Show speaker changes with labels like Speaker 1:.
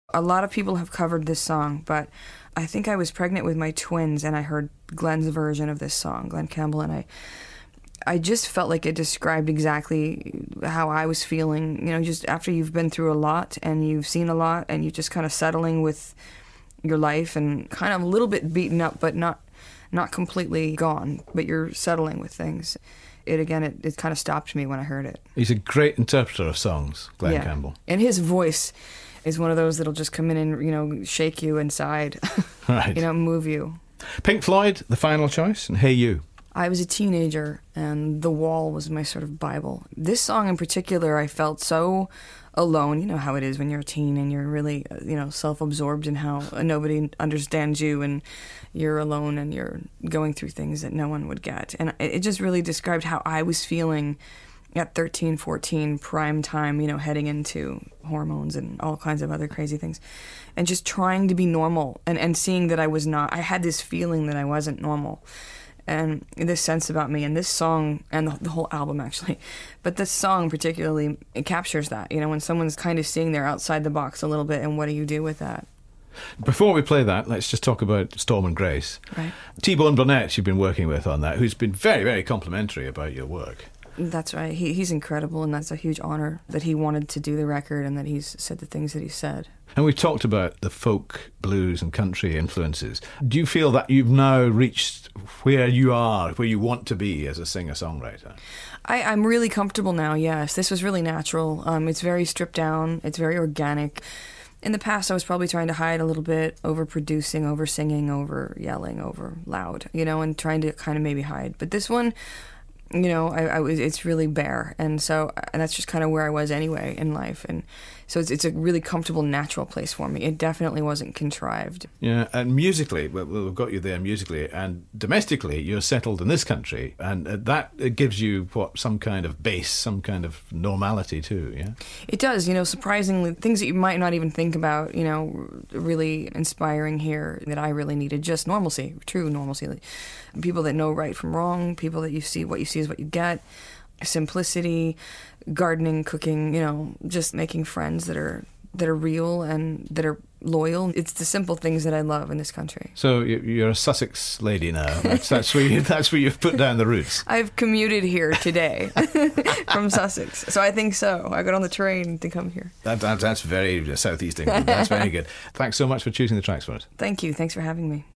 Speaker 1: A lot of people have covered this song, but I think I was pregnant with my twins and I heard Glenn's version of this song, Glenn Campbell, and I just felt like it described exactly how I was feeling, just after you've been through a lot and you've seen a lot and you're just kind of settling with your life and kind of a little bit beaten up, but not completely gone, but you're settling with things. It kind of stopped me when I heard it.
Speaker 2: He's a great interpreter of songs, Glenn Campbell.
Speaker 1: And his voice is one of those that'll just come in and, shake you inside,
Speaker 2: right.
Speaker 1: Move you.
Speaker 2: Pink Floyd, the final choice, and Hey You.
Speaker 1: I was a teenager, and The Wall was my sort of Bible. This song in particular, I felt so alone. You know how it is when you're a teen and you're really, self-absorbed in how nobody understands you and you're alone and you're going through things that no one would get. And it just really described how I was feeling at 13, 14, prime time, heading into hormones and all kinds of other crazy things. And just trying to be normal and seeing that I was not. I had this feeling that I wasn't normal. And this sense about me, and this song, and the whole album actually, but this song particularly, it captures that, when someone's kind of seeing they're outside the box a little bit, and what do you do with that?
Speaker 2: Before we play that, let's just talk about Storm and Grace.
Speaker 1: Right.
Speaker 2: T-Bone Burnett you've been working with on that, who's been very, very complimentary about your work.
Speaker 1: That's right. He's incredible, and that's a huge honor that he wanted to do the record and that he's said the things that he said.
Speaker 2: And we've talked about the folk, blues and country influences. Do you feel that you've now reached where you are, where you want to be as a singer-songwriter?
Speaker 1: I'm really comfortable now, yes. This was really natural. It's very stripped down. It's very organic. In the past, I was probably trying to hide a little bit, over-producing, over-singing, over-yelling, over-loud, and trying to kind of maybe hide. But this one, it's really bare. And that's just kind of where I was anyway in life. And so it's a really comfortable, natural place for me. It definitely wasn't contrived. Yeah,
Speaker 2: and musically, we've got you there musically, and domestically, you're settled in this country, and that gives you, some kind of base, some kind of normality too, yeah?
Speaker 1: It does, surprisingly, things that you might not even think about, really inspiring here that I really needed. Just normalcy, true normalcy. People that know right from wrong, people that what you see is what you get. Simplicity, gardening, cooking, just making friends that are real and that are loyal. It's the simple things that I love in this country.
Speaker 2: So you're a Sussex lady now. That's where you've put down the roots.
Speaker 1: I've commuted here today from Sussex, so I think so. I got on the train to come here.
Speaker 2: That's very Southeast England. That's very good. Thanks so much for choosing the tracks for us.
Speaker 1: Thank you. Thanks for having me.